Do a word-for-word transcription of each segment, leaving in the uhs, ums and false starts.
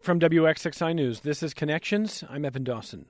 From W X X I News, this is Connections. I'm Evan Dawson.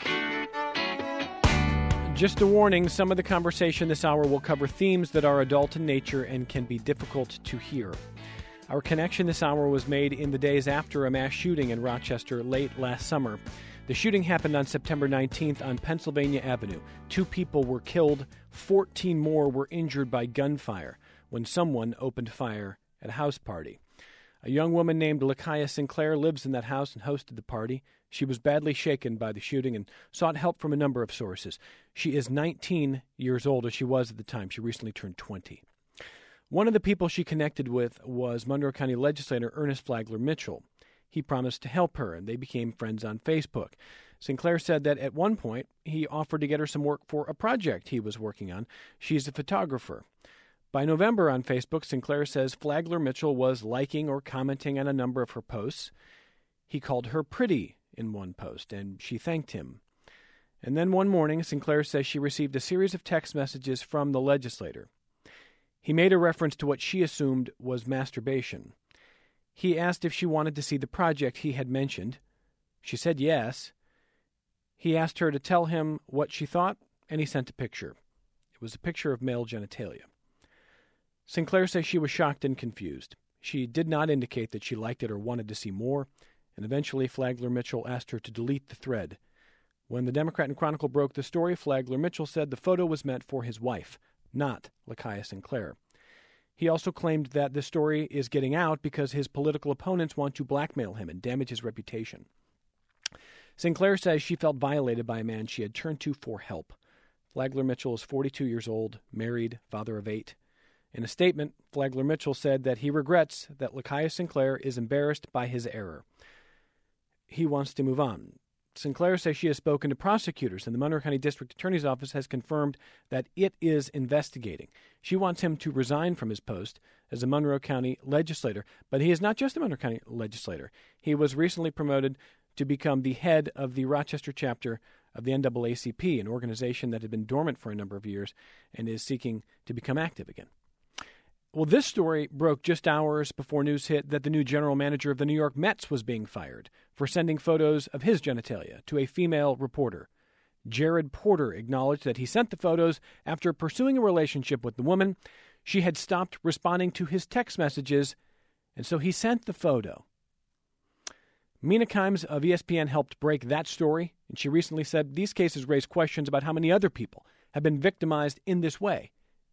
Just a warning, some of the conversation this hour will cover themes that are adult in nature and can be difficult to hear. Our connection this hour was made in the days after a mass shooting in Rochester late last summer. The shooting happened on September nineteenth on Pennsylvania Avenue. Two people were killed, fourteen more were injured by gunfire when someone opened fire at a house party. A young woman named Lakaya Sinclair lives in that house and hosted the party. She was badly shaken by the shooting and sought help from a number of sources. She is nineteen years old, as she was at the time. She recently turned twenty. One of the people she connected with was Monroe County legislator Ernest Flagler Mitchell. He promised to help her, and they became friends on Facebook. Sinclair said that at one point he offered to get her some work for a project he was working on. She's a photographer. By November on Facebook, Sinclair says Flagler Mitchell was liking or commenting on a number of her posts. He called her pretty in one post, and she thanked him. And then one morning, Sinclair says she received a series of text messages from the legislator. He made a reference to what she assumed was masturbation. He asked if she wanted to see the project he had mentioned. She said yes. He asked her to tell him what she thought, and he sent a picture. It was a picture of male genitalia. Sinclair says she was shocked and confused. She did not indicate that she liked it or wanted to see more, and eventually Flagler Mitchell asked her to delete the thread. When the Democrat and Chronicle broke the story, Flagler Mitchell said the photo was meant for his wife, not Lakaya Sinclair. He also claimed that the story is getting out because his political opponents want to blackmail him and damage his reputation. Sinclair says she felt violated by a man she had turned to for help. Flagler Mitchell is forty-two years old, married, father of eight. In a statement, Flagler Mitchell said that he regrets that Lakaya Sinclair is embarrassed by his error. He wants to move on. Sinclair says she has spoken to prosecutors, and the Monroe County District Attorney's Office has confirmed that it is investigating. She wants him to resign from his post as a Monroe County legislator, but he is not just a Monroe County legislator. He was recently promoted to become the head of the Rochester chapter of the N double A C P, an organization that had been dormant for a number of years and is seeking to become active again. Well, this story broke just hours before news hit that the new general manager of the New York Mets was being fired for sending photos of his genitalia to a female reporter. Jared Porter acknowledged that he sent the photos after pursuing a relationship with the woman. She had stopped responding to his text messages, and so he sent the photo. Mina Kimes of E S P N helped break that story, and she recently said these cases raise questions about how many other people have been victimized in this way.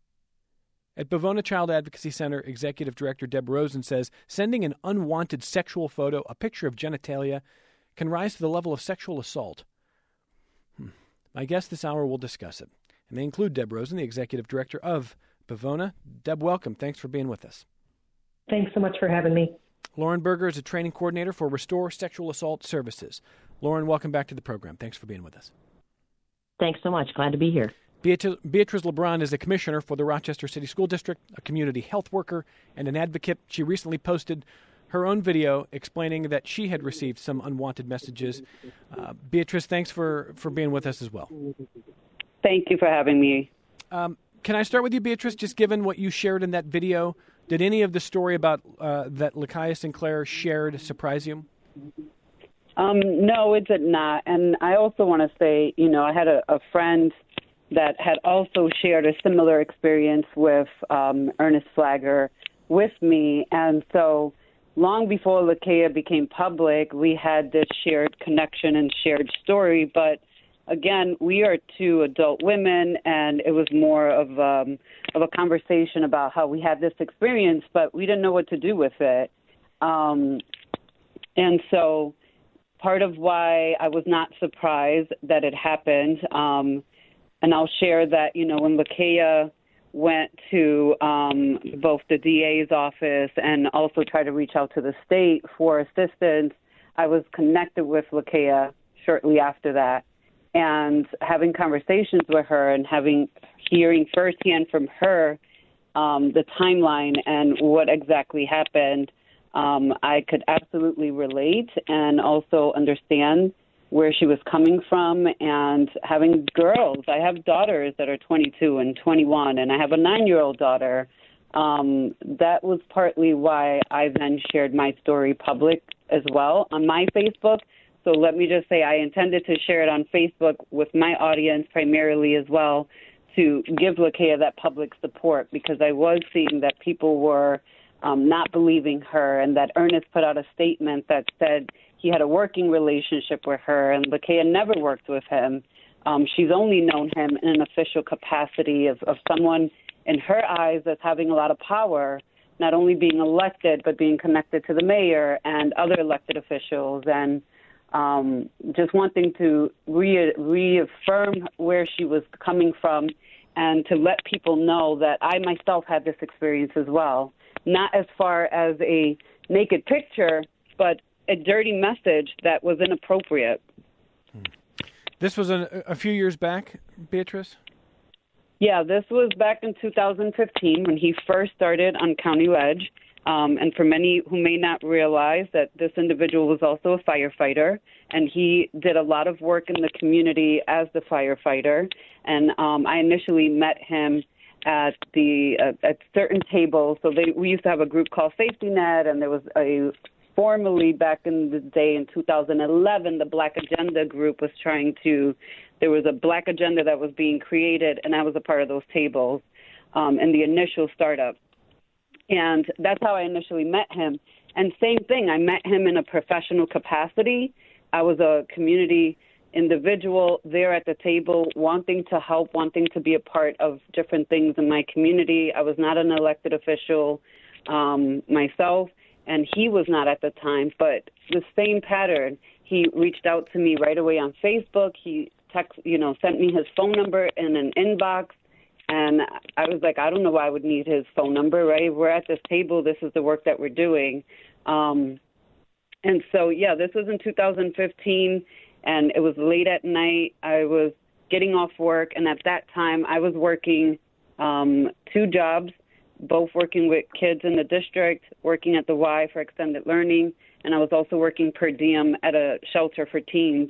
At Bavona Child Advocacy Center, Executive Director Deb Rosen says sending an unwanted sexual photo, a picture of genitalia, can rise to the level of sexual assault. Hmm. My guest this hour will discuss it. And they include Deb Rosen, the Executive Director of Bavona. Deb, welcome. Thanks for being with us. Thanks so much for having me. Lauren Berger is a training coordinator for Restore Sexual Assault Services. Lauren, welcome back to the program. Thanks for being with us. Thanks so much. Glad to be here. Beatriz LeBron is a commissioner for the Rochester City School District, a community health worker, and an advocate. She recently posted her own video explaining that she had received some unwanted messages. Uh, Beatriz, thanks for, for being with us as well. Thank you for having me. Um, can I start with you, Beatriz? Just given what you shared in that video, did any of the story about uh, that Lakaya Sinclair shared surprise you? Um, no, it did not. And I also want to say, you know, I had a, a friend that had also shared a similar experience with um, Ernest Flagler with me. And so long before Lakaya became public, we had this shared connection and shared story. But again, we are two adult women, and it was more of, um, of a conversation about how we had this experience, but we didn't know what to do with it. Um, and so part of why I was not surprised that it happened, um, and I'll share that, you know, when Lakaya went to um, both the D A's office and also tried to reach out to the state for assistance, I was connected with Lakaya shortly after that. And having conversations with her and having hearing firsthand from her um, the timeline and what exactly happened, um, I could absolutely relate and also understand where she was coming from. And having girls, I have daughters that are twenty-two and twenty-one, and I have a nine-year-old daughter. Um, that was partly why I then shared my story public as well on my Facebook. So let me just say I intended to share it on Facebook with my audience primarily as well, to give Lakayah that public support, because I was seeing that people were um, not believing her, and that Ernest put out a statement that said he had a working relationship with her, and Lakayah never worked with him. Um, she's only known him in an official capacity of, of someone in her eyes that's having a lot of power, not only being elected, but being connected to the mayor and other elected officials, and um, just wanting to re- reaffirm where she was coming from, and to let people know that I myself had this experience as well. Not as far as a naked picture, but a dirty message that was inappropriate. This was a, a few years back, Beatrice? Yeah, this was back in two thousand fifteen when he first started on County Ledge. Um, and for many who may not realize that this individual was also a firefighter, and he did a lot of work in the community as the firefighter. And um, I initially met him at the uh, at certain tables. So they, we used to have a group called Safety Net, and there was a formerly back in the day in two thousand eleven, the Black Agenda group was trying to, there was a Black Agenda that was being created, and I was a part of those tables um, in the initial startup. And that's how I initially met him. And same thing, I met him in a professional capacity. I was a community individual there at the table, wanting to help, wanting to be a part of different things in my community. I was not an elected official um, myself, and he was not at the time. But the same pattern, he reached out to me right away on Facebook. He text, you know, sent me his phone number in an inbox. And I was like, I don't know why I would need his phone number, right? We're at this table. This is the work that we're doing. Um, and so, yeah, this was in two thousand fifteen, and it was late at night. I was getting off work, and at that time I was working um, two jobs, both working with kids in the district, working at the Y for extended learning, and I was also working per diem at a shelter for teens.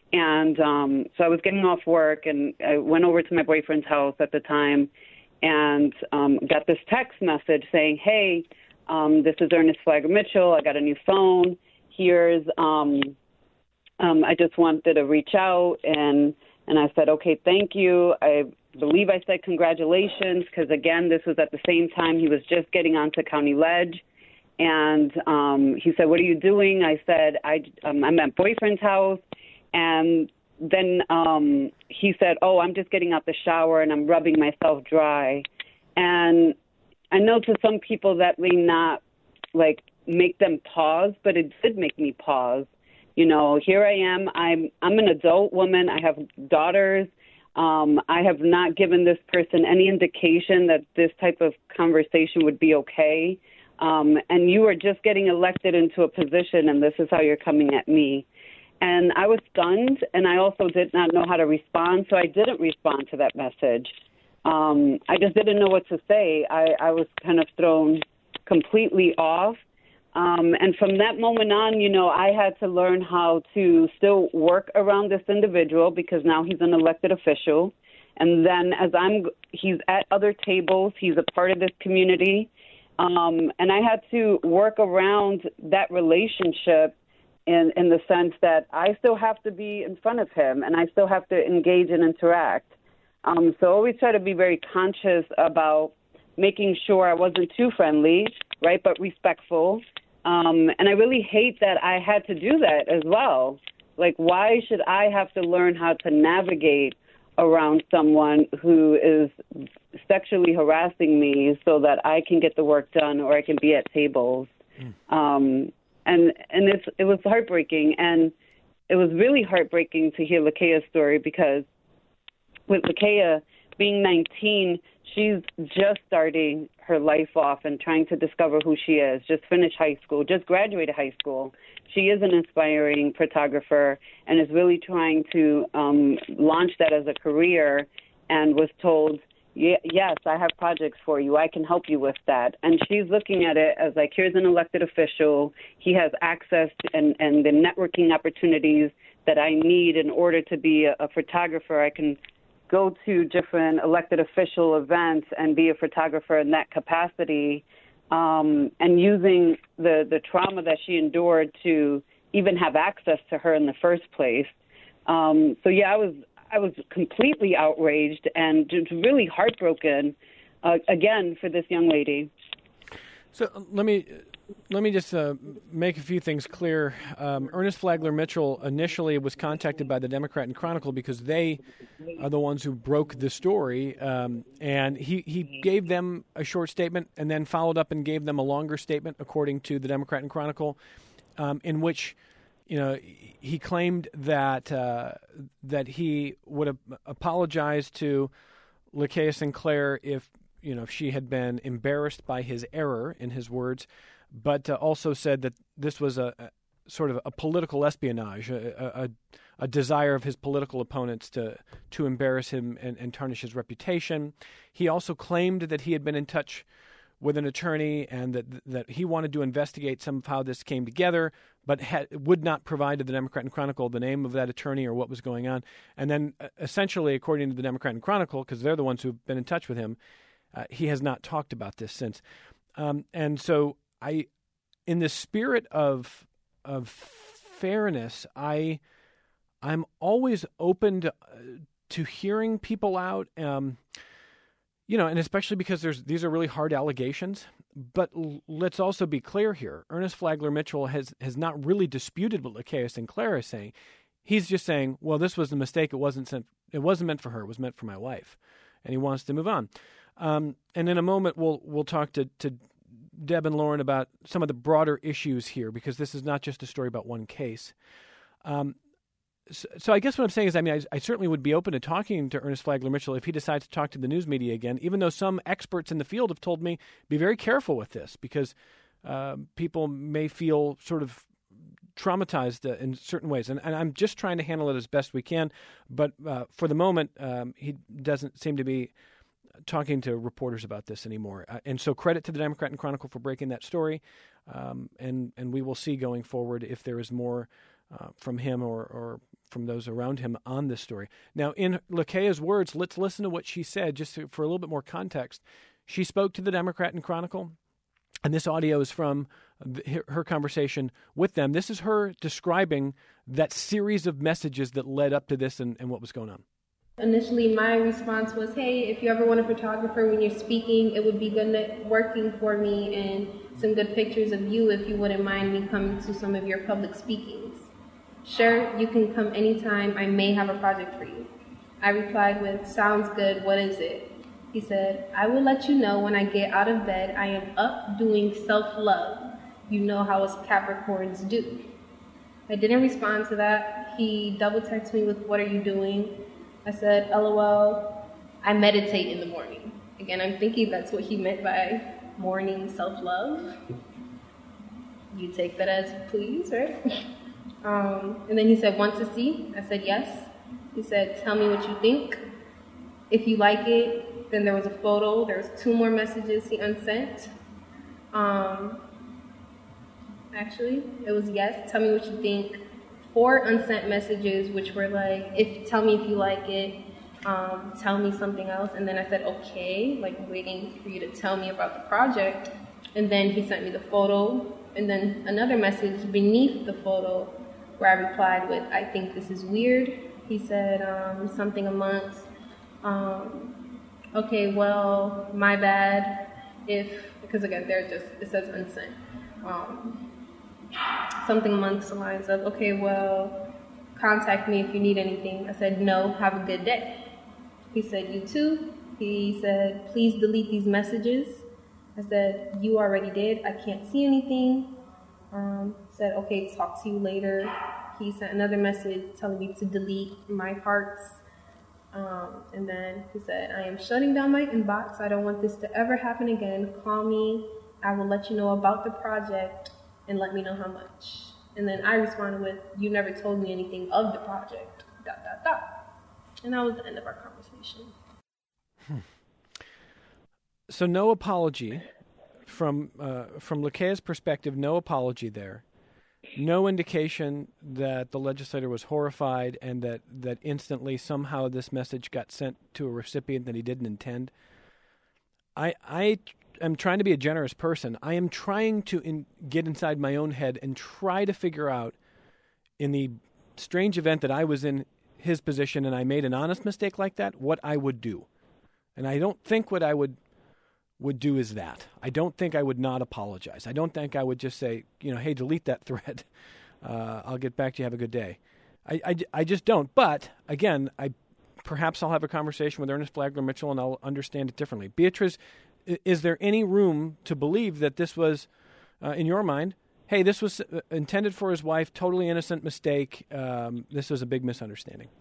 And um, so I was getting off work, and I went over to my boyfriend's house at the time and um, got this text message saying, hey, um, this is Ernest Flagger Mitchell. I got a new phone. Here's, um, um, I just wanted to reach out. And, and I said, okay, thank you. I believe I said congratulations because, again, this was at the same time he was just getting onto County Ledge. And um, he said, what are you doing? I said, I, um, I'm at boyfriend's house. And then um, he said, oh, I'm just getting out the shower and I'm rubbing myself dry. And I know to some people that may not, like, make them pause, but it did make me pause. You know, here I am. I'm I'm an adult woman. I have daughters. Um, I have not given this person any indication that this type of conversation would be okay. Um, and you are just getting elected into a position, and this is how you're coming at me. And I was stunned, and I also did not know how to respond, so I didn't respond to that message. Um, I just didn't know what to say. I, I was kind of thrown completely off. Um, and from that moment on, you know, I had to learn how to still work around this individual because now he's an elected official. And then as I'm, he's at other tables, he's a part of this community. Um, and I had to work around that relationship In, in the sense that I still have to be in front of him and I still have to engage and interact. Um, so I always try to be very conscious about making sure I wasn't too friendly, right, but respectful. Um, and I really hate that I had to do that as well. Like, why should I have to learn how to navigate around someone who is sexually harassing me so that I can get the work done or I can be at tables? Mm. Um And and it's it was heartbreaking, and it was really heartbreaking to hear Lakayah's story because with Lakayah being nineteen, she's just starting her life off and trying to discover who she is, just finished high school, just graduated high school. She is an inspiring photographer and is really trying to um, launch that as a career, and was told, yes, I have projects for you. I can help you with that. And she's looking at it as like, here's an elected official. He has access to, and, and the networking opportunities that I need in order to be a, a photographer. I can go to different elected official events and be a photographer in that capacity. um, and using the, the trauma that she endured to even have access to her in the first place. Um, so, yeah, I was I was completely outraged and just really heartbroken, uh, again, for this young lady. So uh, let me let me just uh, make a few things clear. Um, Ernest Flagler Mitchell initially was contacted by the Democrat and Chronicle because they are the ones who broke the story, um, and he, he gave them a short statement and then followed up and gave them a longer statement, according to the Democrat and Chronicle, um, in which, you know, he claimed that uh, that he would have apologized to Lakeia Sinclair if, you know, if she had been embarrassed by his error, in his words, but uh, also said that this was a, a sort of a political espionage, a, a, a desire of his political opponents to to embarrass him and, and tarnish his reputation. He also claimed that he had been in touch with an attorney and that that he wanted to investigate some of how this came together, but had, would not provide to the Democrat and Chronicle the name of that attorney or what was going on. And then uh, essentially, according to the Democrat and Chronicle, because they're the ones who've been in touch with him, uh, he has not talked about this since. Um, and so I, in the spirit of of fairness, I I'm always open to, uh, to hearing people out. Um, You know, and especially because there's these are really hard allegations. But l- let's also be clear here. Ernest Flagler Mitchell has, has not really disputed what Lakeia Sinclair is saying. He's just saying, well, this was a mistake. It wasn't sent, it wasn't meant for her. It was meant for my wife. And he wants to move on. Um, and in a moment, we'll we'll talk to, to Deb and Lauren about some of the broader issues here, because this is not just a story about one case. Um So, so I guess what I'm saying is, I mean, I, I certainly would be open to talking to Ernest Flagler Mitchell if he decides to talk to the news media again, even though some experts in the field have told me be very careful with this, because uh, people may feel sort of traumatized uh, in certain ways. And, and I'm just trying to handle it as best we can. But uh, for the moment, um, he doesn't seem to be talking to reporters about this anymore. Uh, and so credit to the Democrat and Chronicle for breaking that story. Um, and, and we will see going forward if there is more uh, from him or, or from those around him on this story. Now, in Lakeia's words, let's listen to what she said, just to, for a little bit more context. She spoke to the Democrat and Chronicle, and this audio is from the, her conversation with them. This is her describing that series of messages that led up to this and, and what was going on. Initially, my response was, hey, if you ever want a photographer when you're speaking, it would be good networking for me and some good pictures of you if you wouldn't mind me coming to some of your public speakings. Sure, you can come anytime. I may have a project for you. I replied with, sounds good. What is it? He said, I will let you know when I get out of bed. I am up doing self-love. You know how us Capricorns do. I didn't respond to that. He double texted me with, what are you doing? I said, LOL, I meditate in the morning. Again, I'm thinking that's what he meant by morning self-love. You take that as please, right? Um, and then he said, want to see? I said, yes. He said, tell me what you think. If you like it, then there was a photo. There was two more messages he unsent. Um, actually, it was yes, tell me what you think. Four unsent messages, which were like, if tell me if you like it, um, tell me something else. And then I said, okay, like waiting for you to tell me about the project. And then he sent me the photo. And then another message beneath the photo where I replied with, I think this is weird. He said um, something amongst, um, okay, well, my bad if, because again, they're just, it says unsent. Um, something amongst the lines of, okay, well, contact me if you need anything. I said, no, have a good day. He said, you too. He said, please delete these messages. I said, you already did. I can't see anything. Um, said, okay, talk to you later. He sent another message telling me to delete my parts. Um, and then he said, I am shutting down my inbox. I don't want this to ever happen again. Call me. I will let you know about the project and let me know how much. And then I responded with, you never told me anything of the project, dot, dot, dot. And that was the end of our conversation. Hmm. So no apology. From uh, from Lakeia's perspective, no apology there. No indication that the legislator was horrified and that, that instantly somehow this message got sent to a recipient that he didn't intend. I I am trying to be a generous person. I am trying to in, get inside my own head and try to figure out, in the strange event that I was in his position and I made an honest mistake like that, what I would do. And I don't think what I would would do is that. I don't think I would not apologize. I don't think I would just say, you know, hey, delete that thread. Uh, I'll get back to you. Have a good day. I, I, I just don't. But, again, I perhaps I'll have a conversation with Ernest Flagler Mitchell and I'll understand it differently. Beatrice, is there any room to believe that this was, uh, in your mind, hey, this was intended for his wife, totally innocent mistake, um, this was a big misunderstanding?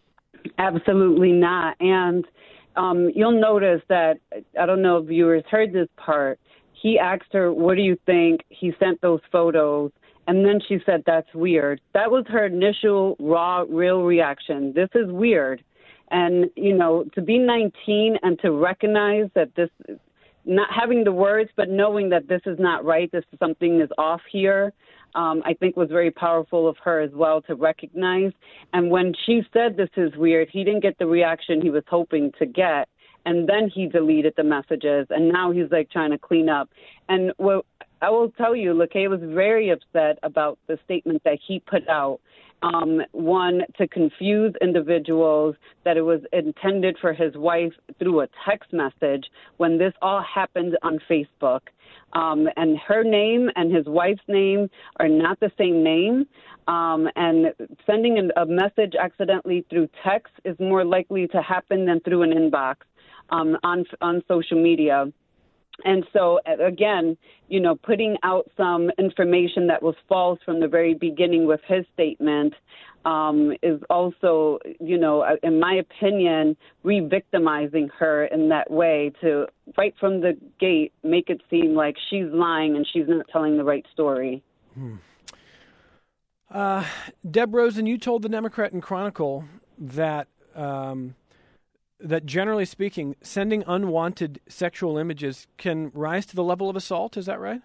Absolutely not. And um, you'll notice that, I don't know if viewers heard this part, he asked her, what do you think? He sent those photos. And then she said, that's weird. That was her initial, raw, real reaction. This is weird. And, you know, to be nineteen and to recognize that this, not having the words, but knowing that this is not right, this is something is off here, um, I think was very powerful of her as well to recognize. And when she said this is weird, he didn't get the reaction he was hoping to get. And then he deleted the messages. And now he's like trying to clean up. And what I will tell you, LaKay was very upset about the statement that he put out. Um, one, to confuse individuals that it was intended for his wife through a text message when this all happened on Facebook. Um, and her name and his wife's name are not the same name. Um, and sending a message accidentally through text is more likely to happen than through an inbox um, on on social media. And so, again, you know, putting out some information that was false from the very beginning with his statement um, is also, you know, in my opinion, re-victimizing her in that way to, right from the gate, make it seem like she's lying and she's not telling the right story. Hmm. Uh, Deb Rosen, you told the Democrat and Chronicle that... Um, that generally speaking, sending unwanted sexual images can rise to the level of assault. Is that right?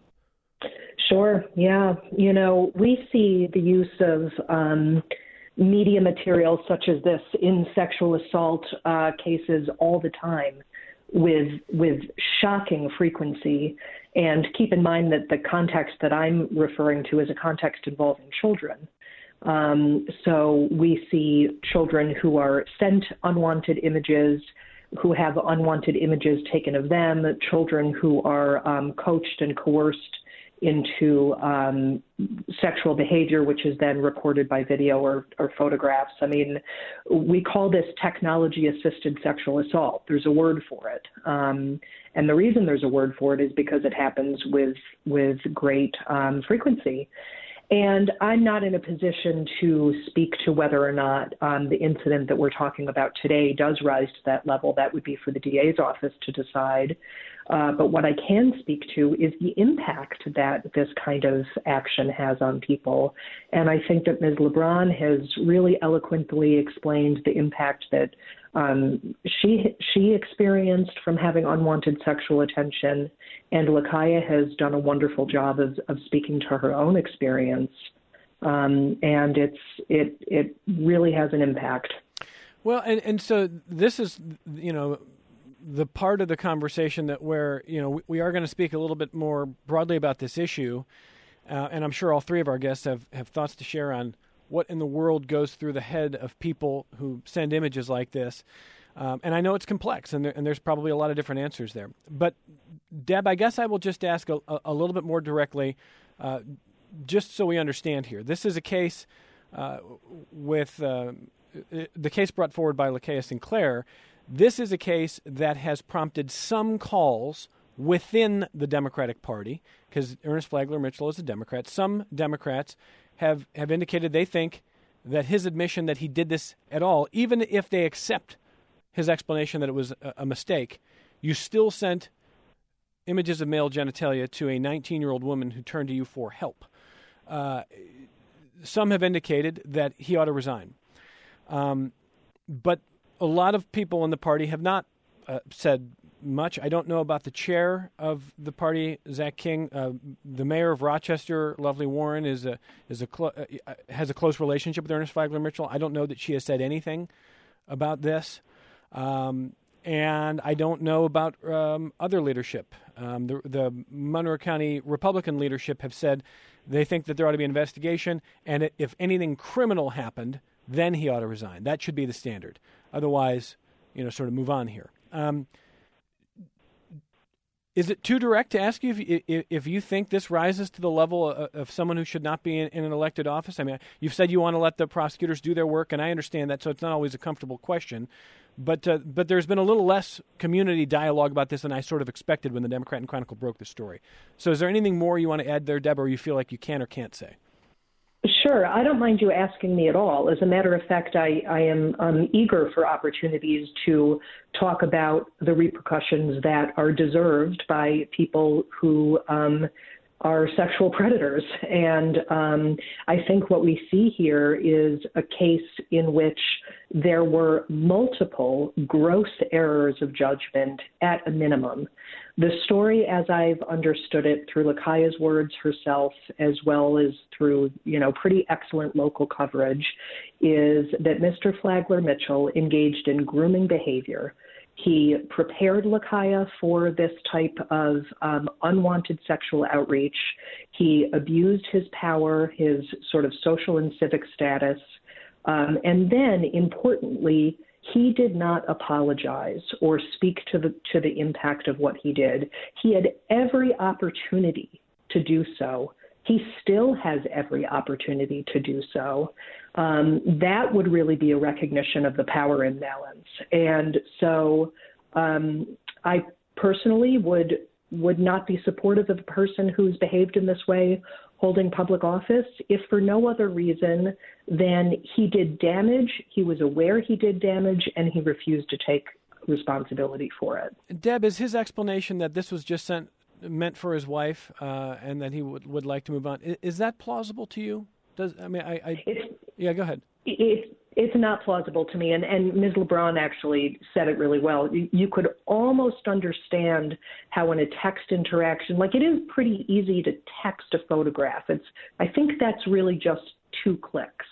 Sure. Yeah. You know, we see the use of um, media material such as this in sexual assault uh, cases all the time with with shocking frequency. And keep in mind that the context that I'm referring to is a context involving children. Um, so we see children who are sent unwanted images, who have unwanted images taken of them, children who are um, coached and coerced into um, sexual behavior, which is then recorded by video or, or photographs. I mean, we call this technology-assisted sexual assault. There's a word for it. Um, and the reason there's a word for it is because it happens with, with great um, frequency. And I'm not in a position to speak to whether or not um, the incident that we're talking about today does rise to that level. That would be for the D A's office to decide. Uh, but what I can speak to is the impact that this kind of action has on people. And I think that Miz LeBron has really eloquently explained the impact that um, she she experienced from having unwanted sexual attention. And Lakaya has done a wonderful job of, of speaking to her own experience. Um, and it's it it really has an impact. Well, and, and so this is, you know, the part of the conversation that where, you know, we, we are going to speak a little bit more broadly about this issue. Uh, and I'm sure all three of our guests have, have thoughts to share on what in the world goes through the head of people who send images like this. Um, and I know it's complex, and, there, and there's probably a lot of different answers there. But, Deb, I guess I will just ask a, a little bit more directly, uh, just so we understand here. This is a case uh, with uh, the case brought forward by Lakaya Sinclair. This is a case that has prompted some calls within the Democratic Party, because Ernest Flagler Mitchell is a Democrat. Some Democrats have, have indicated they think that his admission that he did this at all, even if they accept his explanation that it was a, a mistake, you still sent images of male genitalia to a nineteen-year-old woman who turned to you for help. Uh, some have indicated that he ought to resign. Um, but a lot of people in the party have not uh, said much. I don't know about the chair of the party, Zach King. Uh, the mayor of Rochester, Lovely Warren, is a is a clo- uh, has a close relationship with Ernest Flagler Mitchell. I don't know that she has said anything about this. Um, and I don't know about um, other leadership. Um, the, the Monroe County Republican leadership have said they think that there ought to be an investigation, and if anything criminal happened, then he ought to resign. That should be the standard. Otherwise, you know, sort of move on here. Um, is it too direct to ask you if, if, if you think this rises to the level of, of someone who should not be in, in an elected office? I mean, you've said you want to let the prosecutors do their work, and I understand that, so it's not always a comfortable question. But uh, but there's been a little less community dialogue about this than I sort of expected when the Democrat and Chronicle broke the story. So is there anything more you want to add there, Deb, or you feel like you can or can't say? Sure. I don't mind you asking me at all. As a matter of fact, I, I am um, eager for opportunities to talk about the repercussions that are deserved by people who um, are sexual predators. And um, I think what we see here is a case in which there were multiple gross errors of judgment at a minimum. The story, as I've understood it through Lakia's words herself, as well as through, you know, pretty excellent local coverage, is that Mister Flagler Mitchell engaged in grooming behavior. He prepared Lakia for this type of um, unwanted sexual outreach. He abused his power, his sort of social and civic status. Um, and then, importantly, he did not apologize or speak to the to the impact of what he did. He had every opportunity to do so. He still has every opportunity to do so. Um, that would really be a recognition of the power imbalance. And so um, I personally would would not be supportive of a person who's behaved in this way holding public office, if for no other reason than he did damage, he was aware he did damage, and he refused to take responsibility for it. Deb, is his explanation that this was just sent, meant for his wife uh, and that he would, would like to move on, is, is that plausible to you? Does I mean, I, I it's, yeah, go ahead. It's it's not plausible to me, and, and Miz LeBron actually said it really well. You, you could almost understand how in a text interaction, like it is pretty easy to text a photograph. It's I think that's really just two clicks.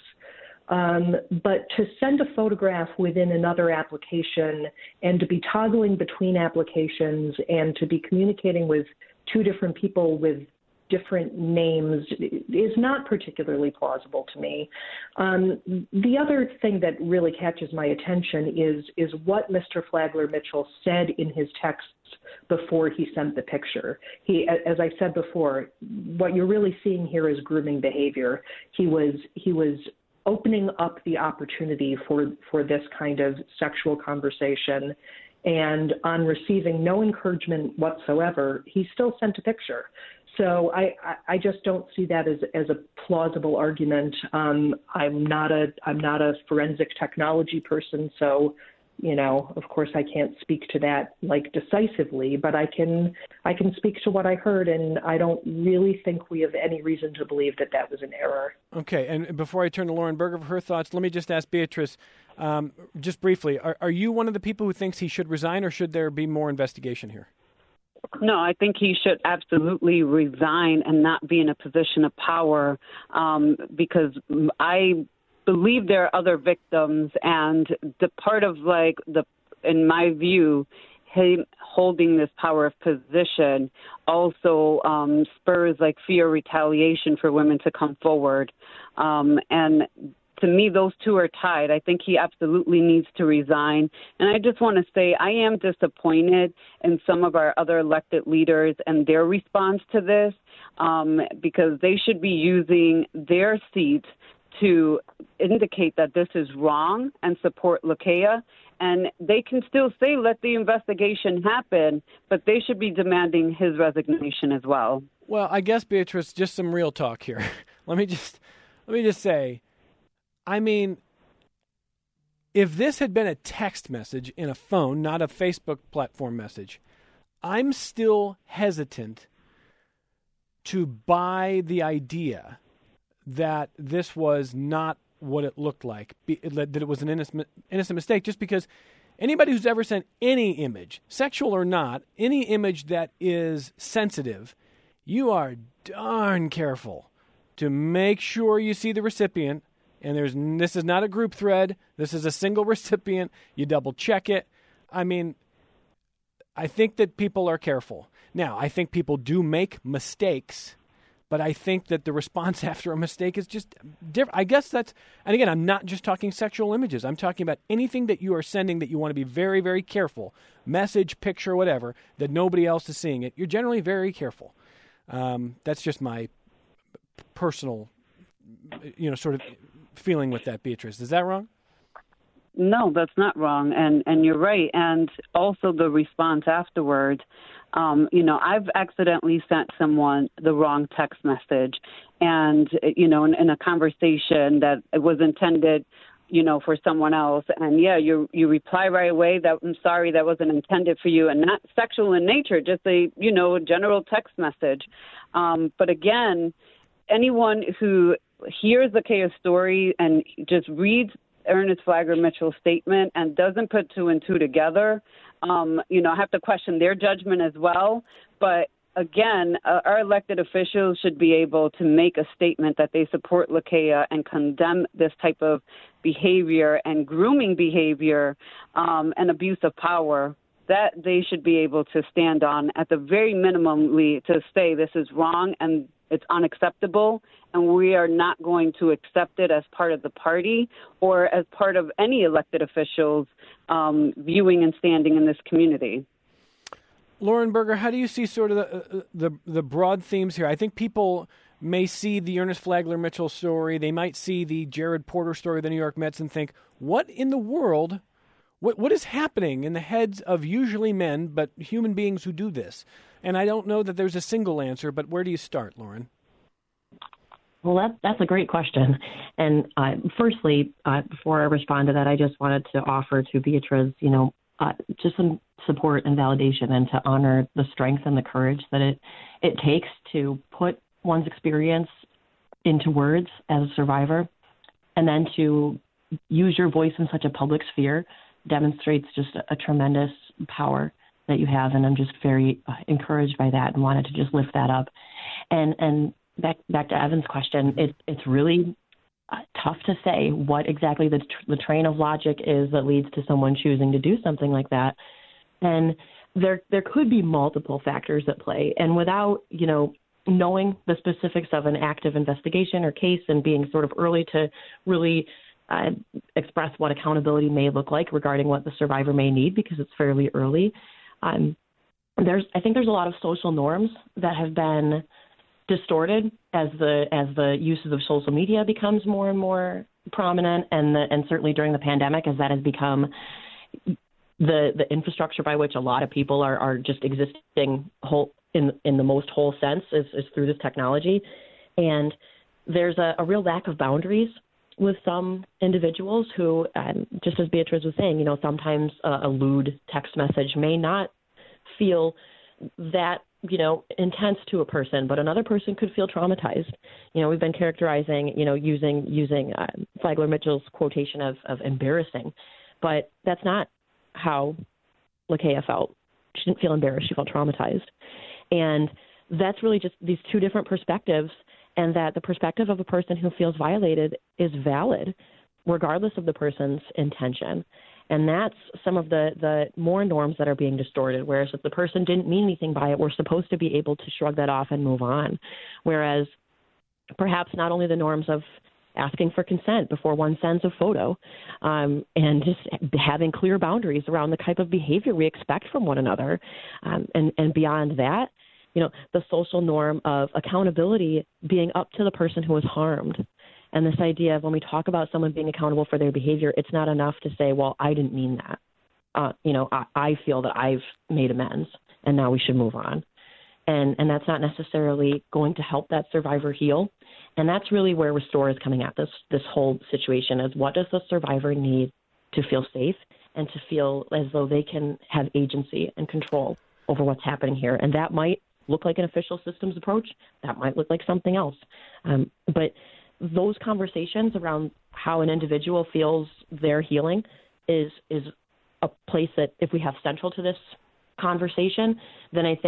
Um, but to send a photograph within another application and to be toggling between applications and to be communicating with two different people with different names is not particularly plausible to me. Um, the other thing that really catches my attention is is what Mister Flagler Mitchell said in his texts before he sent the picture. He, as I said before, what you're really seeing here is grooming behavior. He was he was opening up the opportunity for for this kind of sexual conversation. And on receiving no encouragement whatsoever, he still sent a picture. So I, I just don't see that as as a plausible argument. Um, I'm not a I'm not a forensic technology person, so you know, of course, I can't speak to that like decisively, but I can I can speak to what I heard, and I don't really think we have any reason to believe that that was an error. Okay, and before I turn to Lauren Berger for her thoughts, let me just ask Beatrice, um, just briefly, are, are you one of the people who thinks he should resign, or should there be more investigation here? No, I think he should absolutely resign and not be in a position of power um, because I believe there are other victims, and the part of like the, in my view, him holding this power of position also um, spurs like fear retaliation for women to come forward. Um, and to me, those two are tied. I think he absolutely needs to resign. And I just want to say I am disappointed in some of our other elected leaders and their response to this um, because they should be using their seats to indicate that this is wrong and support Lakia. And they can still say, let the investigation happen, but they should be demanding his resignation as well. Well, I guess, Beatrice, just some real talk here. let me just let me just say, I mean, if this had been a text message in a phone, not a Facebook platform message, I'm still hesitant to buy the idea that this was not what it looked like, that it was an innocent, innocent mistake, just because anybody who's ever sent any image, sexual or not, any image that is sensitive, you are darn careful to make sure you see the recipient. And there's this is not a group thread. This is a single recipient. You double check it. I mean, I think that people are careful. Now, I think people do make mistakes, but I think that the response after a mistake is just different. I guess that's, and again, I'm not just talking sexual images. I'm talking about anything that you are sending that you want to be very, very careful, message, picture, whatever, that nobody else is seeing it. You're generally very careful. Um, that's just my personal, you know, sort of feeling with that, Beatrice. Is that wrong? No, that's not wrong, and and you're right. And also the response afterward. Um, you know, I've accidentally sent someone the wrong text message, and you know, in, in a conversation that it was intended, you know, for someone else. And yeah, you you reply right away that I'm sorry, that wasn't intended for you, and not sexual in nature, just a you know general text message. Um, but again, anyone who hears the Lakayah story and just reads Ernest Flagler Mitchell's statement and doesn't put two and two together, um, you know, I have to question their judgment as well. But again, uh, our elected officials should be able to make a statement that they support Lakayah and condemn this type of behavior and grooming behavior um, and abuse of power. That they should be able to stand on at the very minimally to say this is wrong and it's unacceptable, and we are not going to accept it as part of the party or as part of any elected officials um, viewing and standing in this community. Lauren Berger, how do you see sort of the, the the broad themes here? I think people may see the Ernest Flagler Mitchell story. They might see the Jared Porter story of the New York Mets and think, what in the world, what what is happening in the heads of usually men, but human beings who do this? And I don't know that there's a single answer, but where do you start, Lauren? Well, that, that's a great question. And uh, firstly, uh, before I respond to that, I just wanted to offer to Beatrice, you know, uh, just some support and validation and to honor the strength and the courage that it, it takes to put one's experience into words as a survivor, and then to use your voice in such a public sphere demonstrates just a, a tremendous power that you have, and I'm just very uh, encouraged by that and wanted to just lift that up. And and back back to Evan's question, it, it's really uh, tough to say what exactly the, tr- the train of logic is that leads to someone choosing to do something like that. And there there could be multiple factors at play, and without, you know, knowing the specifics of an active investigation or case and being sort of early to really uh, express what accountability may look like regarding what the survivor may need, because it's fairly early. Um, there's, I think there's a lot of social norms that have been distorted as the as the uses of social media becomes more and more prominent, and the, and certainly during the pandemic, as that has become the the infrastructure by which a lot of people are, are just existing whole in in the most whole sense is, is through this technology, and there's a, a real lack of boundaries with some individuals who, um, just as Beatrice was saying, you know, sometimes a, a lewd text message may not feel that, you know, intense to a person, but another person could feel traumatized. You know, we've been characterizing, you know, using using uh, Flagler Mitchell's quotation of, of embarrassing, but that's not how Lakayah felt. She didn't feel embarrassed. She felt traumatized. And that's really just these two different perspectives, and that the perspective of a person who feels violated is valid regardless of the person's intention. And that's some of the, the more norms that are being distorted, whereas if the person didn't mean anything by it, we're supposed to be able to shrug that off and move on. Whereas perhaps not only the norms of asking for consent before one sends a photo, um, and just having clear boundaries around the type of behavior we expect from one another. Um, and, and beyond that, you know, the social norm of accountability being up to the person who was harmed. And this idea of when we talk about someone being accountable for their behavior, it's not enough to say, well, I didn't mean that. Uh, you know, I, I feel that I've made amends and now we should move on. And and that's not necessarily going to help that survivor heal. And that's really where Restore is coming at this, this whole situation, is what does the survivor need to feel safe and to feel as though they can have agency and control over what's happening here. And that might look like an official systems approach. That might look like something else. Um, but those conversations around how an individual feels their healing is is a place that if we have central to this conversation, then I think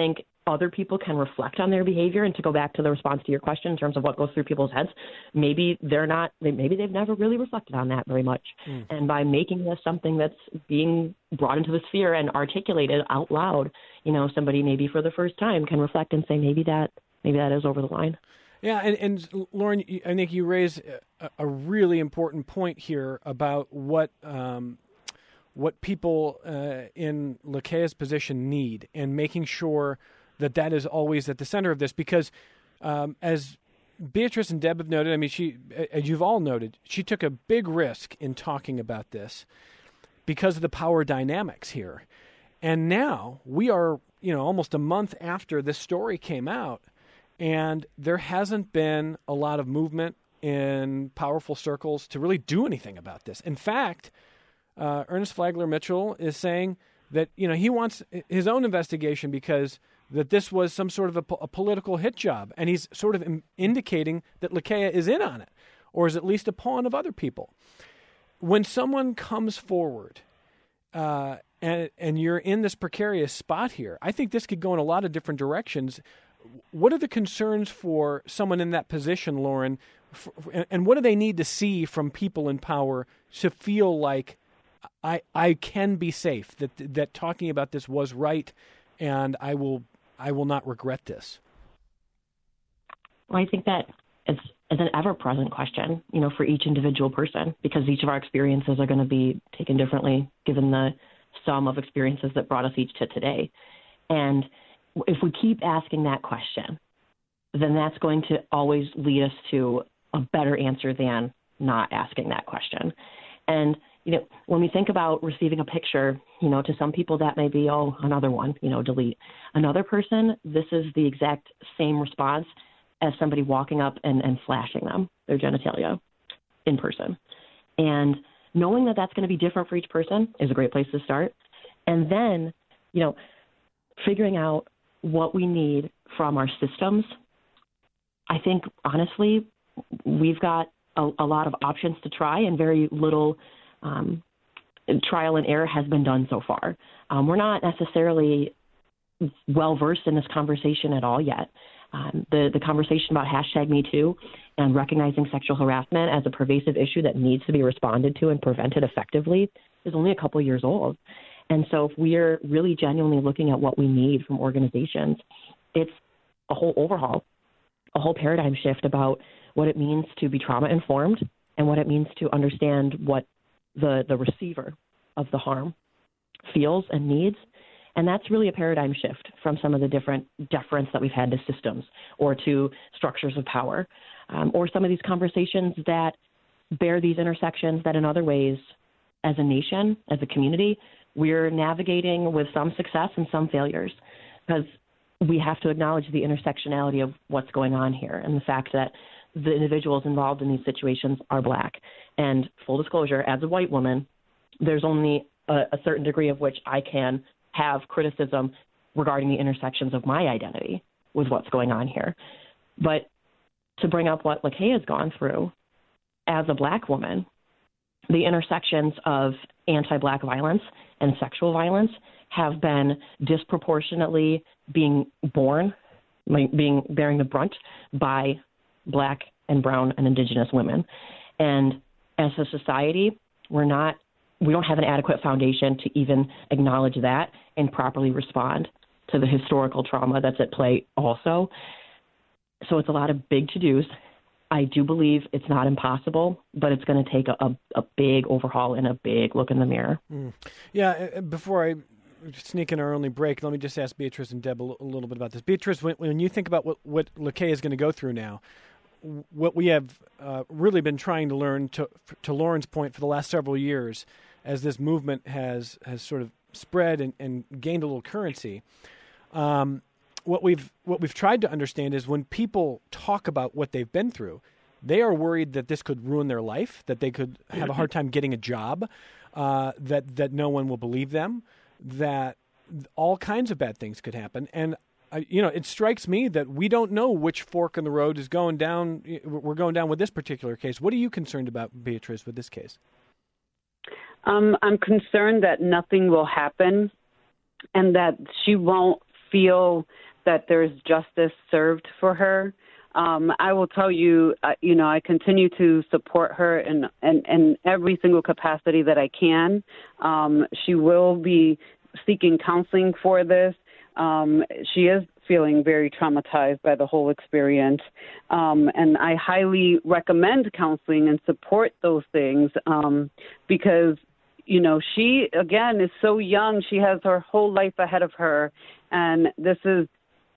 other people can reflect on their behavior. And to go back to the response to your question in terms of what goes through people's heads, maybe they're not, maybe they've never really reflected on that very much. Mm. And by making this something that's being brought into the sphere and articulated out loud, you know, somebody maybe for the first time can reflect and say, maybe that, maybe that is over the line. Yeah, and, and Lauren, I think you raise a, a really important point here about what um, what people uh, in Lakea's position need, and making sure that that is always at the center of this. Because um, as Beatrice and Deb have noted, I mean, she, as you've all noted, she took a big risk in talking about this because of the power dynamics here. And now we are, you know, almost a month after this story came out, and there hasn't been a lot of movement in powerful circles to really do anything about this. In fact, uh, Ernest Flagler Mitchell is saying that, you know, he wants his own investigation because that this was some sort of a, a political hit job. And he's sort of in, indicating that Lakea is in on it, or is at least a pawn of other people. When someone comes forward uh, and, and you're in this precarious spot here, I think this could go in a lot of different directions. What are the concerns for someone in that position, Lauren, for, and what do they need to see from people in power to feel like I I can be safe, that that talking about this was right, and I will I will not regret this? Well, I think that it's, it's an ever-present question, you know, for each individual person, because each of our experiences are going to be taken differently given the sum of experiences that brought us each to today. And if we keep asking that question, then that's going to always lead us to a better answer than not asking that question. And, you know, when we think about receiving a picture, you know, to some people that may be, oh, another one, you know, delete. Another person, this is the exact same response as somebody walking up and, and flashing them, their genitalia, in person. And knowing that that's going to be different for each person is a great place to start. And then, you know, figuring out what we need from our systems. I think, honestly, we've got a, a lot of options to try, and very little um, trial and error has been done so far. Um, we're not necessarily well-versed in this conversation at all yet. Um, the, the conversation about hashtag Me Too and recognizing sexual harassment as a pervasive issue that needs to be responded to and prevented effectively is only a couple years old. And so if we're really genuinely looking at what we need from organizations, it's a whole overhaul, a whole paradigm shift about what it means to be trauma-informed and what it means to understand what the, the receiver of the harm feels and needs. And that's really a paradigm shift from some of the different deference that we've had to systems or to structures of power, um, or some of these conversations that bear these intersections that in other ways, as a nation, as a community, we're navigating with some success and some failures, because we have to acknowledge the intersectionality of what's going on here and the fact that the individuals involved in these situations are Black. And full disclosure, as a white woman, there's only a, a certain degree of which I can have criticism regarding the intersections of my identity with what's going on here. But to bring up what Lakea has gone through as a Black woman, the intersections of anti-Black violence and sexual violence have been disproportionately being borne, being bearing the brunt by Black and brown and Indigenous women. And as a society, we're not, we don't have an adequate foundation to even acknowledge that and properly respond to the historical trauma that's at play also. So it's a lot of big to-dos. I do believe it's not impossible, but it's going to take a, a, a big overhaul and a big look in the mirror. Mm. Yeah, before I sneak in our only break, let me just ask Beatrice and Deb a, l- a little bit about this. Beatrice, when, when you think about what, what Lakea is going to go through now, what we have uh, really been trying to learn, to, to Lauren's point, for the last several years, as this movement has, has sort of spread and, and gained a little currency, um, What we've what we've tried to understand is when people talk about what they've been through, they are worried that this could ruin their life, that they could have a hard time getting a job, uh, that that no one will believe them, that all kinds of bad things could happen. And uh, you know, it strikes me that we don't know which fork in the road is going down. We're going down with this particular case. What are you concerned about, Beatrice, with this case? Um, I'm concerned that nothing will happen, and that she won't feel that there's justice served for her. Um, I will tell you, uh, you know, I continue to support her in, in, in every single capacity that I can. Um, she will be seeking counseling for this. Um, she is feeling very traumatized by the whole experience. Um, and I highly recommend counseling and support those things um, because, you know, she, again, is so young. She has her whole life ahead of her. And this is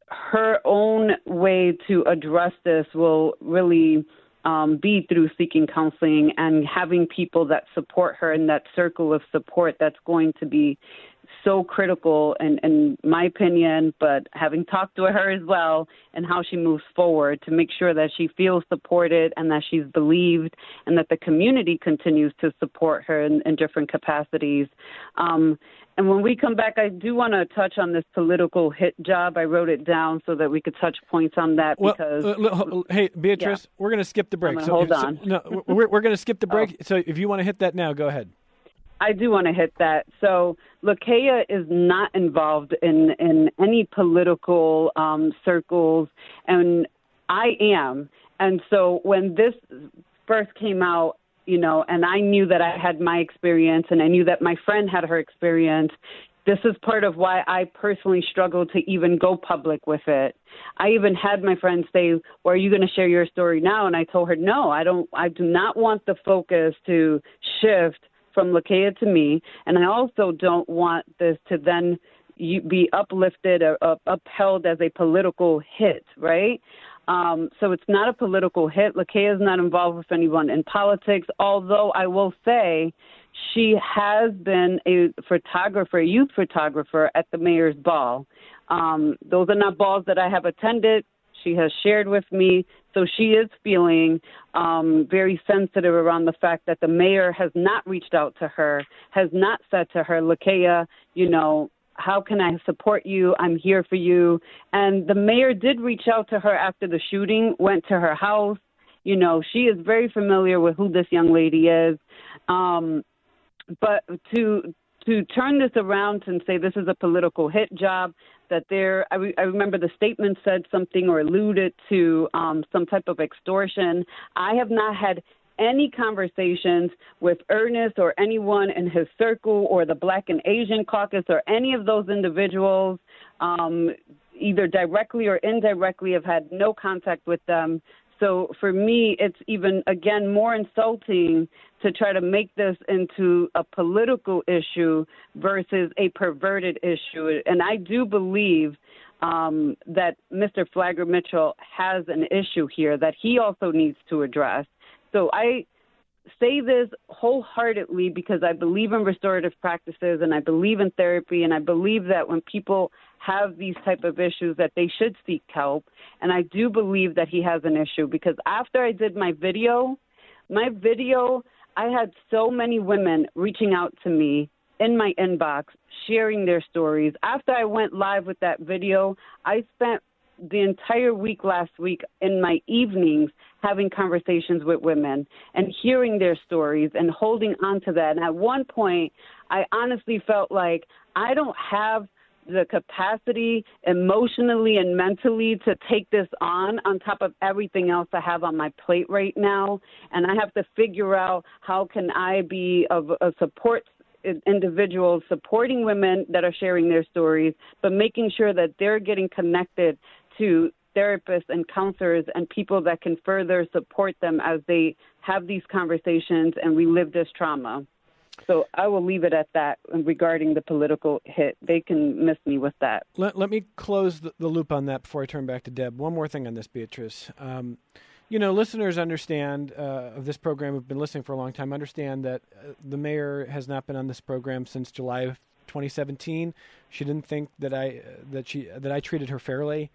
her own way to address this will really um, be through seeking counseling and having people that support her in that circle of support that's going to be so critical in, in my opinion, but having talked to her as well and how she moves forward to make sure that she feels supported and that she's believed and that the community continues to support her in, in different capacities. Um, and when we come back, I do want to touch on this political hit job. I wrote it down so that we could touch points on that well, because... Uh, hey, Beatrice, yeah. we're going to skip the break. So, hold on. So, no, we're, we're going to skip the break. Oh. So if you want to hit that now, go ahead. I do want to hit that. So Lakayah is not involved in, in any political um, circles, and I am. And so when this first came out, you know, and I knew that I had my experience and I knew that my friend had her experience, this is part of why I personally struggled to even go public with it. I even had my friend say, well, are you going to share your story now? And I told her, no, I don't. I do not want the focus to shift from Lakayah to me, and I also don't want this to then be uplifted or uh, upheld as a political hit, right? Um, so it's not a political hit. Lakayah is not involved with anyone in politics, although I will say she has been a photographer, a youth photographer at the mayor's ball. Um, those are not balls that I have attended. She has shared with me, so she is feeling um, very sensitive around the fact that the mayor has not reached out to her, has not said to her, Lakayah, you know, how can I support you? I'm here for you. And the mayor did reach out to her after the shooting, went to her house. You know, she is very familiar with who this young lady is. Um, but to to turn this around and say this is a political hit job, that there, I, re- I remember the statement said something or alluded to um, some type of extortion. I have not had any conversations with Ernest or anyone in his circle or the Black and Asian Caucus or any of those individuals, um, either directly or indirectly. Have had no contact with them. So for me, it's even, again, more insulting to try to make this into a political issue versus a perverted issue. And I do believe um, that Mister Flagler Mitchell has an issue here that he also needs to address. So I say this wholeheartedly because I believe in restorative practices and I believe in therapy, and I believe that when people have these type of issues that they should seek help. And I do believe that he has an issue because after I did my video, my video, I had so many women reaching out to me in my inbox, sharing their stories. After I went live with that video, I spent the entire week last week in my evenings having conversations with women and hearing their stories and holding on to that. And at one point, I honestly felt like I don't have the capacity emotionally and mentally to take this on on top of everything else I have on my plate right now. And I have to figure out how can I be of a support individuals supporting women that are sharing their stories, but making sure that they're getting connected to therapists and counselors and people that can further support them as they have these conversations and relive this trauma. So I will leave it at that regarding the political hit. They can miss me with that. Let, let me close the, the loop on that before I turn back to Deb. One more thing on this, Beatrice. Um, you know, listeners understand uh, of this program who've been listening for a long time, understand that uh, the mayor has not been on this program since July of twenty seventeen. She didn't think that I uh, that she that I treated her fairly.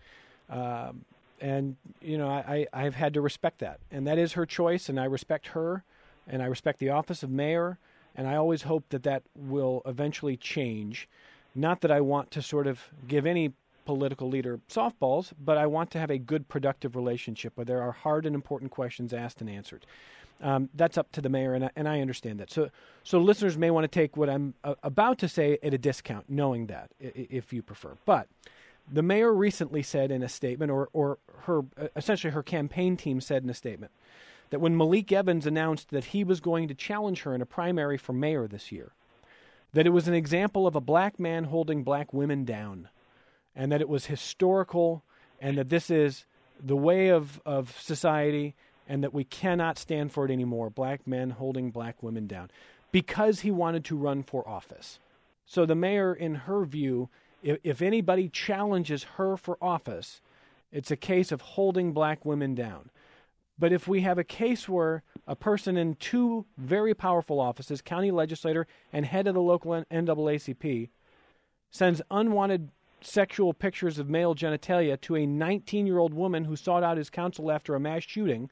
Um, and, you know, I, I, I've had to respect that. And that is her choice, and I respect her, and I respect the office of mayor. And I always hope that that will eventually change. Not that I want to sort of give any political leader softballs, but I want to have a good, productive relationship where there are hard and important questions asked and answered. Um, that's up to the mayor, and I, and I understand that. So so listeners may want to take what I'm uh, about to say at a discount, knowing that, I- if you prefer. But The mayor recently said in a statement, or, or her essentially her campaign team said in a statement, that when Malik Evans announced that he was going to challenge her in a primary for mayor this year, that it was an example of a black man holding black women down, and that it was historical, and that this is the way of, of society, and that we cannot stand for it anymore, black men holding black women down, because he wanted to run for office. So the mayor, in her view, if, if anybody challenges her for office, it's a case of holding black women down. But if we have a case where a person in two very powerful offices, county legislator and head of the local N double A C P, sends unwanted sexual pictures of male genitalia to a nineteen-year-old woman who sought out his counsel after a mass shooting,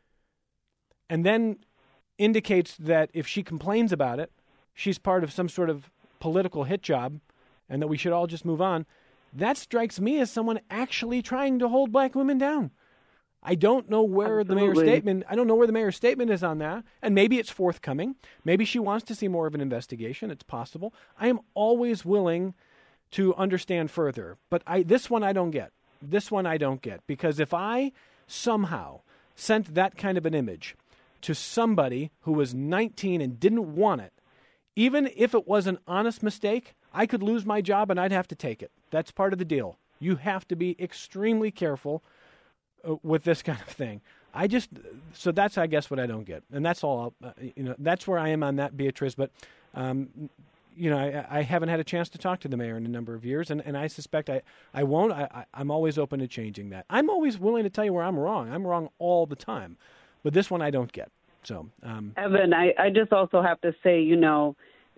and then indicates that if she complains about it, she's part of some sort of political hit job and that we should all just move on, that strikes me as someone actually trying to hold black women down. I don't know where Absolutely. the mayor's statement, I don't know where the mayor's statement is on that, and maybe it's forthcoming. Maybe she wants to see more of an investigation. It's possible. I am always willing to understand further, but I this one I don't get. This one I don't get, because if I somehow sent that kind of an image to somebody who was nineteen and didn't want it, even if it was an honest mistake, I could lose my job and I'd have to take it. That's part of the deal. You have to be extremely careful uh, with this kind of thing. I just, so that's, I guess, what I don't get. And that's all, uh, you know, that's where I am on that, Beatriz. But, um, you know, I, I haven't had a chance to talk to the mayor in a number of years, and, and I suspect I, I won't. I, I, I'm always open to changing that. I'm always willing to tell you where I'm wrong. I'm wrong all the time. But this one I don't get. So, um, Evan, I, I just also have to say, you know,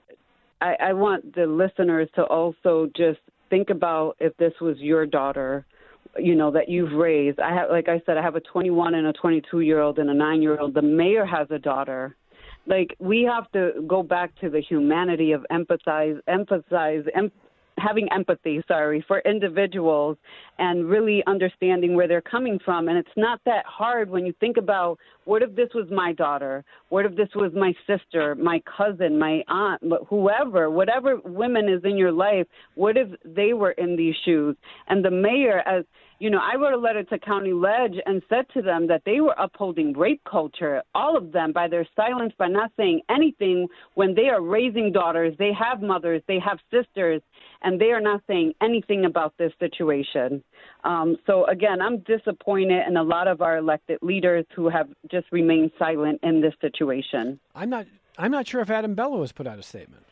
I, I want the listeners to also just think about if this was your daughter, you know, that you've raised. I have, like I said, I have a twenty-one and a twenty-two-year-old and a nine-year-old. The mayor has a daughter. Like, we have to go back to the humanity of empathize, emphasize, em- having empathy, sorry, for individuals and really understanding where they're coming from. And it's not that hard when you think about, what if this was my daughter? What if this was my sister, my cousin, my aunt, whoever, whatever women is in your life, what if they were in these shoes? And the mayor, as you know, I wrote a letter to County Ledge and said to them that they were upholding rape culture, all of them, by their silence, by not saying anything when they are raising daughters. They have mothers, they have sisters, and they are not saying anything about this situation. Um, so, again, I'm disappointed in a lot of our elected leaders who have just remained silent in this situation. I'm not I'm not sure if Adam Bello has put out a statement.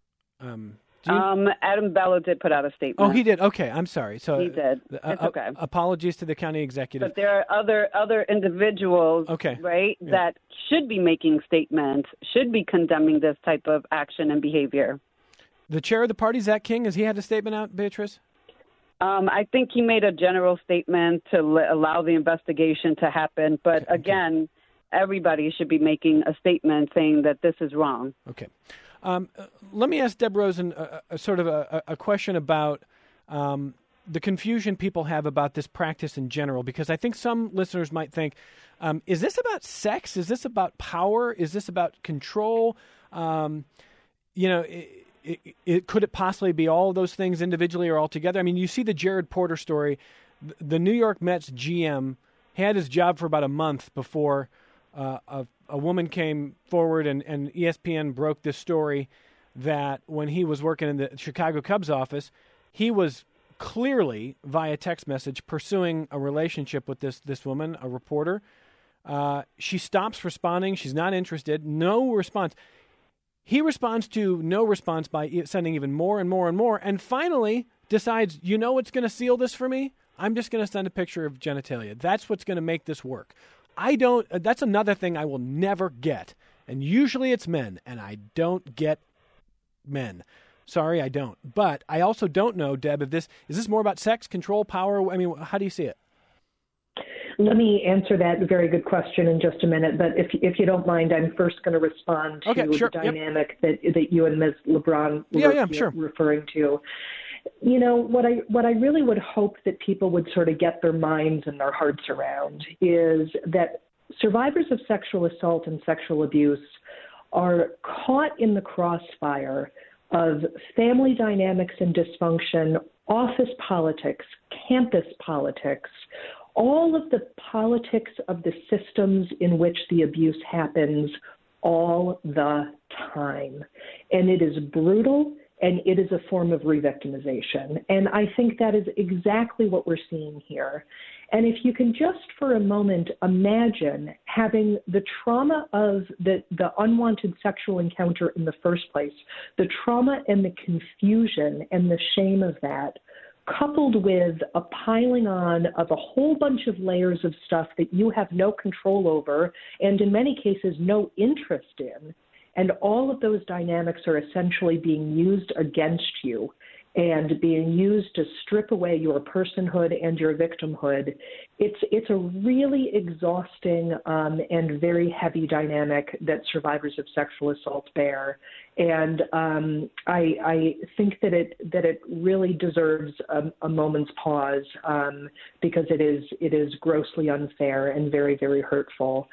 Um You... Um, Adam Bello did put out a statement. Oh, he did? Okay, I'm sorry. So He did. Uh, it's okay. Uh, apologies to the county executive. But there are other other individuals, okay. right, yeah. that should be making statements, should be condemning this type of action and behavior. The chair of the party, Zach King, has he had a statement out, Beatriz? Um, I think he made a general statement to l- allow the investigation to happen. But okay. again, everybody should be making a statement saying that this is wrong. Okay. Um, uh, let me ask Deb Rosen a, a sort of a, a question about um, the confusion people have about this practice in general, because I think some listeners might think, um, is this about sex? Is this about power? Is this about control? Um, you know, it, it, it, could it possibly be all of those things individually or all together? I mean, you see the Jared Porter story. The New York Mets G M had his job for about a month before uh, a A woman came forward, and, and E S P N broke this story that when he was working in the Chicago Cubs office, he was clearly, via text message, pursuing a relationship with this this woman, a reporter. Uh, she stops responding. She's not interested. No response. He responds to no response by sending even more and more and more, and finally decides, you know what's going to seal this for me? I'm just going to send a picture of genitalia. That's what's going to make this work. I don't, that's another thing I will never get. And usually it's men, and I don't get men. Sorry, I don't. But I also don't know, Deb, if this, is this more about sex, control, power? I mean, how do you see it? Let me answer that very good question in just a minute. But if if you don't mind, I'm first going to respond to okay, sure. the dynamic yep. that that you and Miz LeBron yeah, were yeah, sure. referring to. You know, what I what I really would hope that people would sort of get their minds and their hearts around is that survivors of sexual assault and sexual abuse are caught in the crossfire of family dynamics and dysfunction, office politics, campus politics, all of the politics of the systems in which the abuse happens all the time. And it is brutal, and it is a form of re-victimization. And I think that is exactly what we're seeing here. And if you can just for a moment imagine having the trauma of the, the unwanted sexual encounter in the first place, the trauma and the confusion and the shame of that, coupled with a piling on of a whole bunch of layers of stuff that you have no control over and in many cases no interest in, and all of those dynamics are essentially being used against you and being used to strip away your personhood and your victimhood, it's it's a really exhausting um, and very heavy dynamic that survivors of sexual assault bear. And um, I, I think that it that it really deserves a, a moment's pause um, because it is it is grossly unfair and very, very hurtful.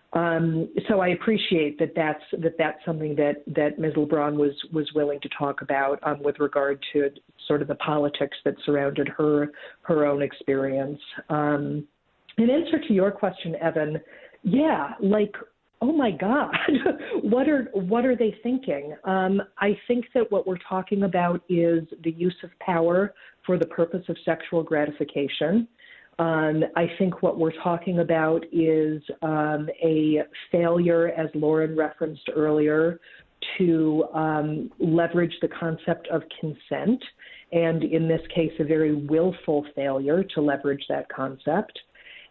Um, so I appreciate that that's that that's something that, that Miz LeBron was was willing to talk about um, with regard to sort of the politics that surrounded her her own experience. Um, in answer to your question, Evan, yeah, like, oh my God, what are what are they thinking? Um, I think that what we're talking about is the use of power for the purpose of sexual gratification. Um, I think what we're talking about is um, a failure, as Lauren referenced earlier, to um, leverage the concept of consent, and in this case, a very willful failure to leverage that concept.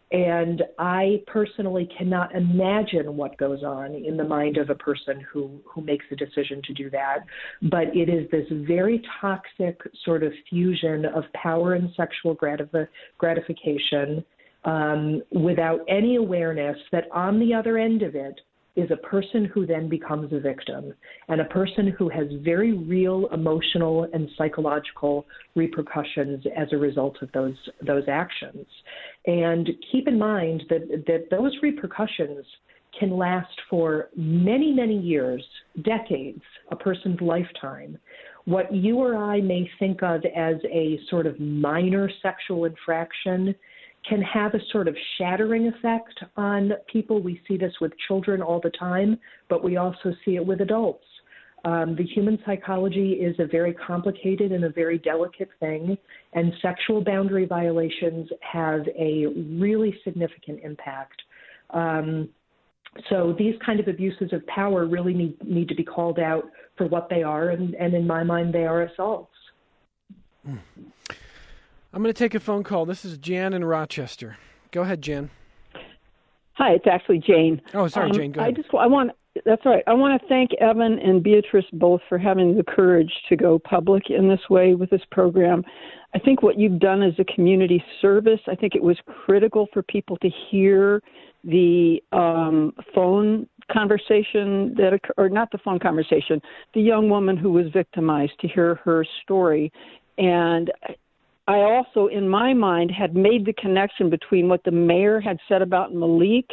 And I personally cannot imagine what goes on in the mind of a person who, who makes a decision to do that. But it is this very toxic sort of fusion of power and sexual gratif- gratification um, without any awareness that on the other end of it is a person who then becomes a victim, and a person who has very real emotional and psychological repercussions as a result of those those actions. And keep in mind that, that those repercussions can last for many, many years, decades, a person's lifetime. What you or I may think of as a sort of minor sexual infraction can have a sort of shattering effect on people. We see this with children all the time, but we also see it with adults. Um, the human psychology is a very complicated and a very delicate thing, and sexual boundary violations have a really significant impact. Um, so these kind of abuses of power really need, need to be called out for what they are, and, and in my mind, they are assaults. Mm. I'm going to take a phone call. This is Jan in Rochester. Go ahead, Jan. Hi, it's actually Jane. Oh, sorry, um, Jane. Go ahead. I just I want that's all right. I want to thank Evan and Beatrice both for having the courage to go public in this way with this program. I think what you've done is a community service. I think it was critical for people to hear the um, phone conversation that occurred, or not the phone conversation, the young woman who was victimized, to hear her story. And I also, in my mind, had made the connection between what the mayor had said about Malik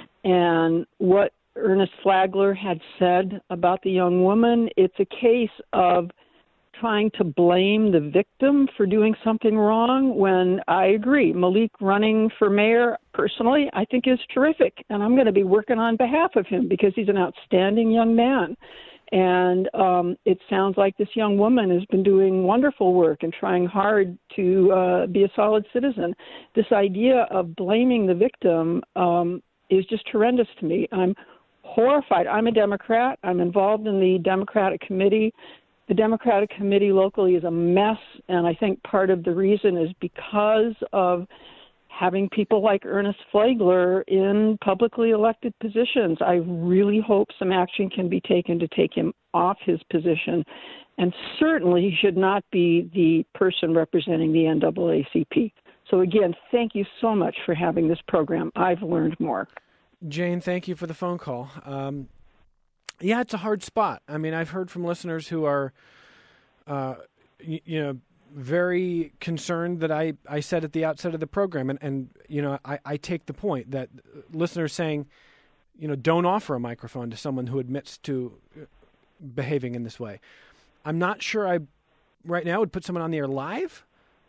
and what Ernest Flagler had said about the young woman. It's a case of trying to blame the victim for doing something wrong when I agree. Malik running for mayor, personally, I think is terrific. And I'm going to be working on behalf of him because he's an outstanding young man. And um, it sounds like this young woman has been doing wonderful work and trying hard to uh, be a solid citizen. This idea of blaming the victim um, is just horrendous to me. I'm horrified. I'm a Democrat. I'm involved in the Democratic Committee. The Democratic Committee locally is a mess, and I think part of the reason is because of having people like Ernest Flagler in publicly elected positions. I really hope some action can be taken to take him off his position, and certainly he should not be the person representing the N double A C P. So again, thank you so much for having this program. I've learned more. Jane, thank you for the phone call. Um, yeah, it's a hard spot. I mean, I've heard from listeners who are, uh, you, you know, very concerned that I, I said at the outset of the program, and, and you know, I, I take the point that listeners saying, you know, don't offer a microphone to someone who admits to behaving in this way. I'm not sure I right now would put someone on the air live,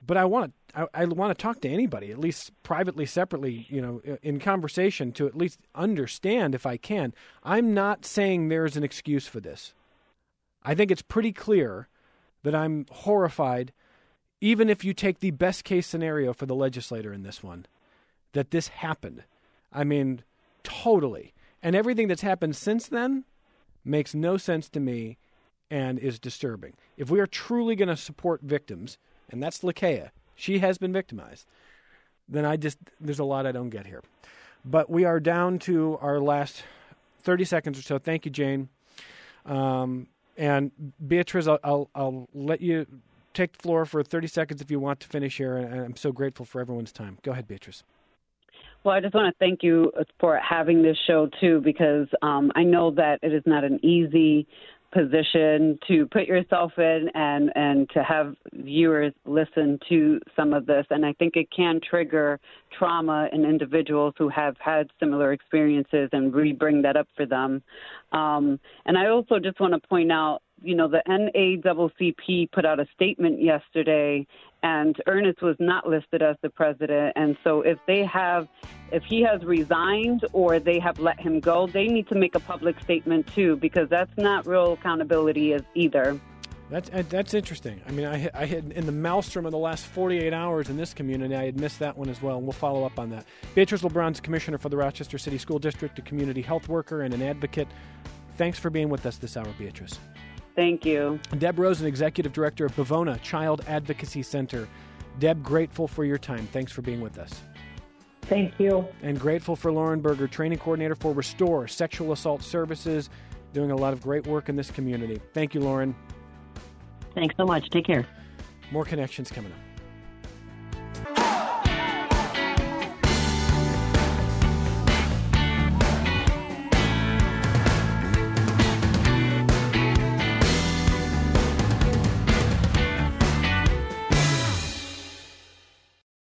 but I want to I, I want to talk to anybody, at least privately, separately, you know, in conversation, to at least understand if I can. I'm not saying there's an excuse for this. I think it's pretty clear that I'm horrified, even if you take the best case scenario for the legislator in this one, that this happened. I mean, totally. And everything that's happened since then makes no sense to me and is disturbing. If we are truly going to support victims, and that's Lakea, she has been victimized, then I just, there's a lot I don't get here. But we are down to our last thirty seconds or so. Thank you, Jane. Um, and Beatrice, I'll, I'll, I'll let you take the floor for thirty seconds if you want to finish here, and I'm so grateful for everyone's time. Go ahead, Beatrice. Well, I just want to thank you for having this show, too, because um, I know that it is not an easy position to put yourself in and, and to have viewers listen to some of this. And I think it can trigger trauma in individuals who have had similar experiences and really bring that up for them. Um, and I also just want to point out, you know, the N double A C P put out a statement yesterday, and Ernest was not listed as the president. And so if they have, if he has resigned or they have let him go, they need to make a public statement too, because that's not real accountability as either. That's that's interesting. I mean, I, I had in the maelstrom of the last forty-eight hours in this community, I had missed that one as well, and we'll follow up on that. Beatrice LeBron's commissioner for the Rochester City School District, a community health worker, and an advocate. Thanks for being with us this hour, Beatrice. Thank you. Deb Rosen, executive director of Bavona Child Advocacy Center. Deb, grateful for your time. Thanks for being with us. Thank you. And grateful for Lauren Berger, training coordinator for Restore Sexual Assault Services, doing a lot of great work in this community. Thank you, Lauren. Thanks so much. Take care. More connections coming up.